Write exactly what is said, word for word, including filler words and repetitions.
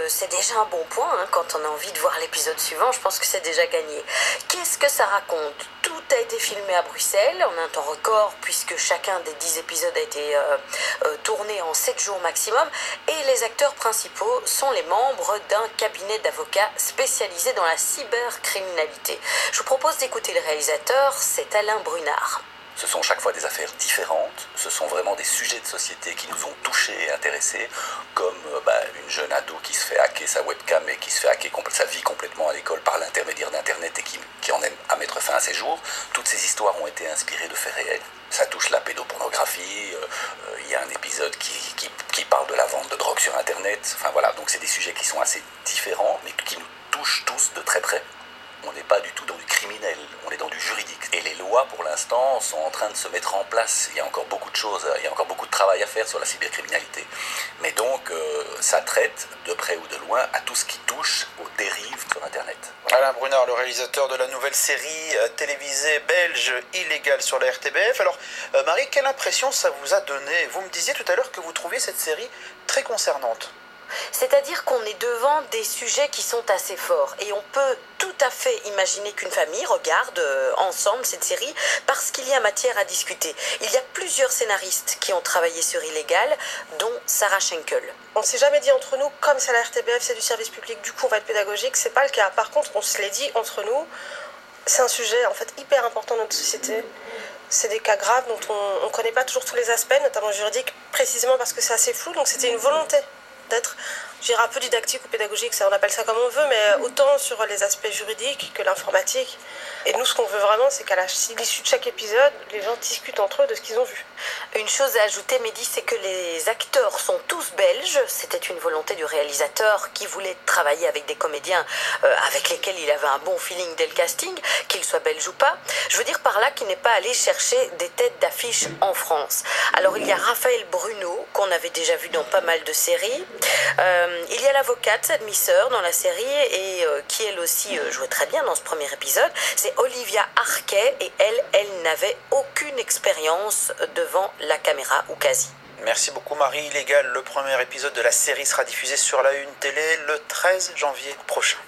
euh, c'est déjà un bon point, hein, quand on a envie de voir l'épisode suivant, je pense que c'est déjà gagné. Qu'est-ce que ça raconte? Tout a été filmé à Bruxelles en un temps record, puisque chacun des dix épisodes a été euh, euh, tourné en sept jours maximum, et les acteurs principaux sont les membres d'un cabinet d'avocats spécialisé dans la cybercriminalité. Je vous propose d'écouter le réalisateur, c'est Alain Brunard. Ce sont chaque fois des affaires différentes, ce sont vraiment des sujets de société qui nous ont touchés et intéressés, comme euh, bah, une jeune ado qui se fait hacker sa webcam et qui se fait hacker sa vie complètement à l'école par l'intermédiaire d'Internet et qui, qui en aime à mettre fin à ses jours. Toutes ces histoires ont été inspirées de faits réels. Ça touche la pédopornographie, il euh, euh, y a un épisode qui, qui, qui parle de la vente de drogue sur Internet. Enfin voilà, donc c'est des sujets qui sont assez différents, mais qui nous touchent tous de très près. On n'est pas du tout dans du criminel, on est dans du juridique. Et les lois, pour l'instant, sont en train de se mettre en place. Il y a encore beaucoup de choses, il y a encore beaucoup de travail à faire sur la cybercriminalité. Mais donc, euh, ça traite, de près ou de loin, à tout ce qui touche aux dérives sur Internet. Voilà. Alain Brunard, le réalisateur de la nouvelle série euh, télévisée belge Illégale sur la R T B F. Alors, euh, Marie, quelle impression ça vous a donné? Vous me disiez tout à l'heure que vous trouviez cette série très concernante. C'est-à-dire qu'on est devant des sujets qui sont assez forts et on peut tout à fait imaginer qu'une famille regarde euh, ensemble cette série parce qu'il y a matière à discuter. Il y a plusieurs scénaristes qui ont travaillé sur Illégal, dont Sarah Schenkel. On ne s'est jamais dit entre nous, comme c'est la R T B F, c'est du service public, du coup on va être pédagogique, c'est pas le cas. Par contre, on se l'est dit entre nous, c'est un sujet en fait hyper important dans notre société. C'est des cas graves dont on ne connaît pas toujours tous les aspects, notamment juridiques, précisément parce que c'est assez flou, donc c'était une volonté d'être, je dirais, un peu didactique ou pédagogique, ça, on appelle ça comme on veut, mais autant sur les aspects juridiques que l'informatique. Et nous, ce qu'on veut vraiment, c'est qu'à l'issue de chaque épisode, les gens discutent entre eux de ce qu'ils ont vu. Une chose à ajouter, Mehdi, c'est que les acteurs sont tous belges. C'était une volonté du réalisateur qui voulait travailler avec des comédiens euh, avec lesquels il avait un bon feeling dès le casting, qu'ils soient belges ou pas. Je veux dire par là qu'il n'est pas allé chercher des têtes d'affiche en France. Alors il y a Raphaël Bruno, qu'on avait déjà vu dans pas mal de séries. Euh, il y a l'avocate, admisseur dans la série, et euh, qui elle aussi euh, jouait très bien dans ce premier épisode. C'est Olivia Arquet, et elle, elle n'avait aucune expérience devant la caméra, ou quasi. Merci beaucoup Marie. Illégal, le premier épisode de la série sera diffusé sur la Une Télé le treize janvier prochain.